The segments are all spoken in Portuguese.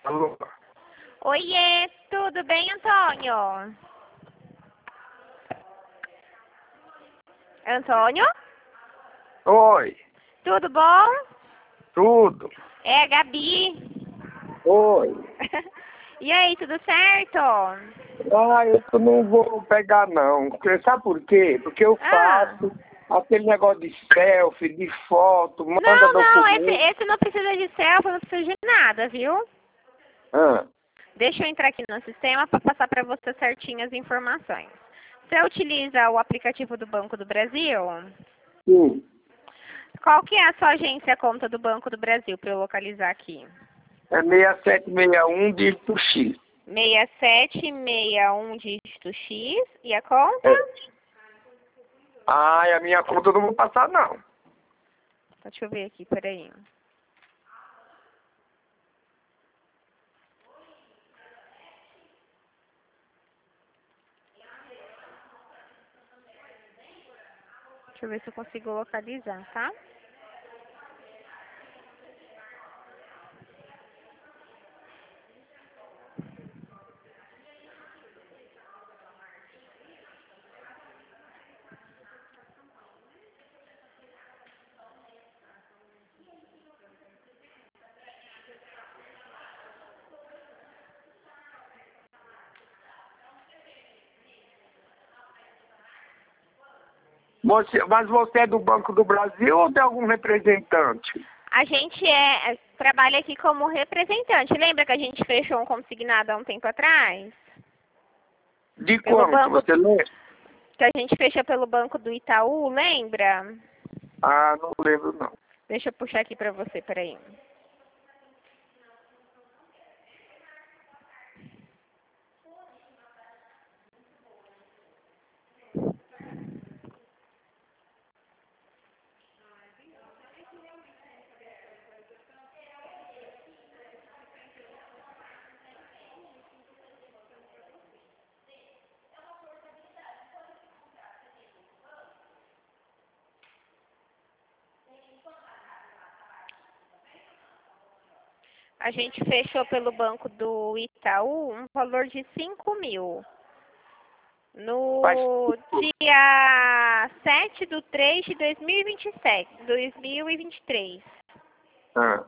Alô? Oiê, tudo bem, Antônio? Antônio? Oi, Tudo bom? tudo? É, Gabi. Oi. E aí, tudo certo? Ah, eu não vou pegar não. Porque, sabe por quê? Porque eu Ah. faço aquele negócio de selfie, de foto, manda Não, documento. esse não precisa de selfie, não precisa de nada, viu? Ah, Deixa eu entrar aqui no sistema para passar para você certinho as informações. Você utiliza o aplicativo do Banco do Brasil? sim. Qual que é a sua agência conta do Banco do Brasil para eu localizar aqui? É 6761 dígito X. 6761 dígito X. E a conta? É. Ah, a minha conta eu não vou passar não. Deixa eu ver aqui, peraí. Deixa eu ver se eu consigo localizar, tá? Mas você é do Banco do Brasil ou tem algum representante? A gente trabalha aqui como representante. Lembra que a gente fechou um consignado há um tempo atrás? De Pelo quanto? banco Você lembra? que a gente fechou pelo banco do Itaú, lembra? Ah, não lembro não. Deixa eu puxar aqui pra você, peraí. A gente fechou pelo banco do Itaú um valor de 5.000. Faz No dia 7/3 de 2023. ah.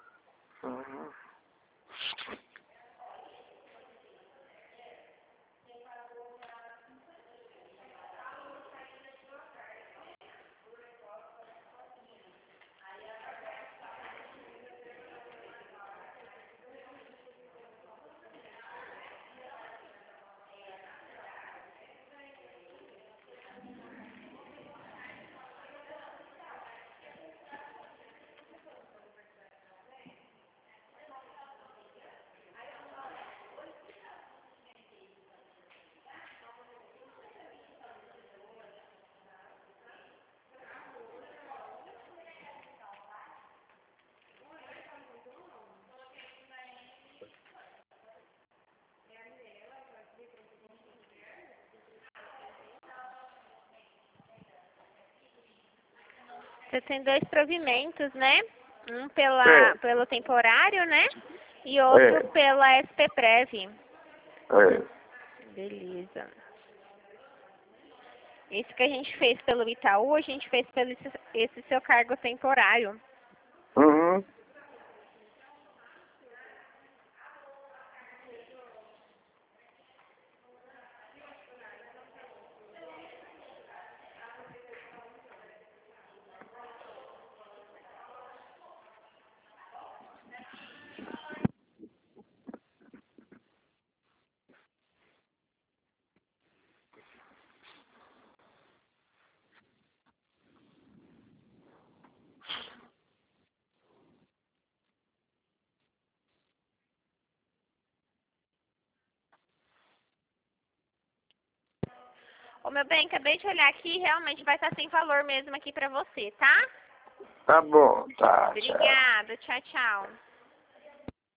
'Você tem dois provimentos, né? Um É, pelo temporário, né? E outro pela SPPrev. é. Beleza. Esse que a gente fez pelo Itaú, a gente fez pelo esse seu cargo temporário. Uhum. Ô, meu bem, acabei de olhar aqui, realmente vai estar sem valor mesmo aqui pra você, tá? Tá bom, tá, tchau. Obrigada, tchau, tchau.